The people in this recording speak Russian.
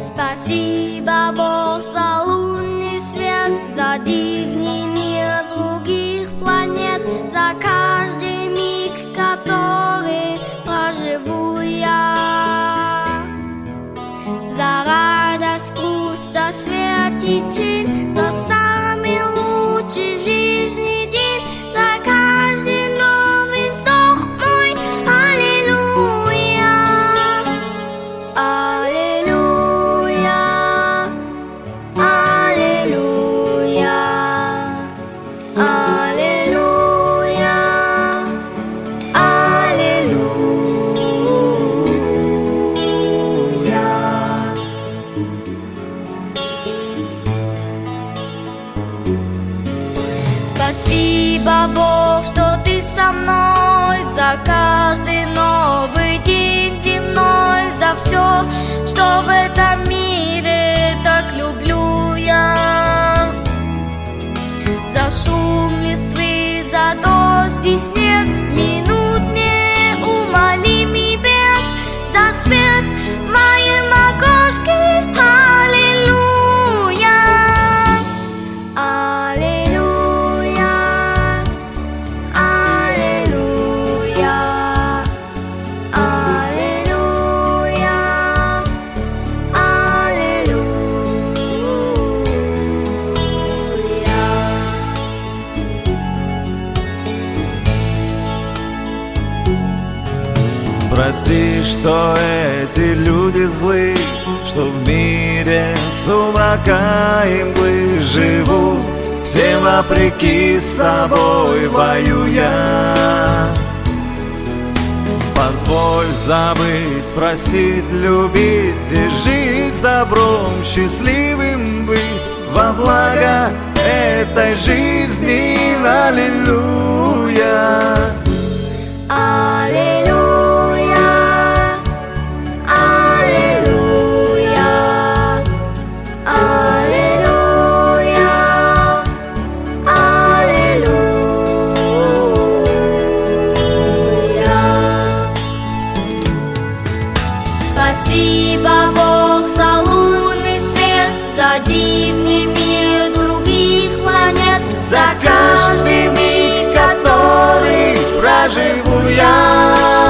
Спасибо, Бог, за лунный свет, за дивный мир других планет, за каждый миг, который проживу я, за радость, грусть, за свет и тень, за самый лучший в жизни день, за каждый новый вздох мой. Аллилуйя, аллилуйя, аллилуйя, аллилуйя, аллилуйя. Спасибо, Бог, что ты со мной, за каждый новый день земной, за все, что в этом мире так люблю я, за шум листвы, за дождь и снег, минут неумолимый бег, за свет в моем окошке. Аллилуйя, аллилуйя, аллилуйя, аллилуйя, аллилуйя. Прости, что эти люди злы, что в мире сумрака и мглы живут все вопреки собой воюя. Позволь забыть, простить, любить и жить с добром, счастливым быть во благо этой жизни. Аллилуйя, Аллилуйя, аллилуйя, аллилуйя, аллилуйя. Спасибо, Бог, за лунный свет, за дивный мир других планет, за каждый миг, который проживу я.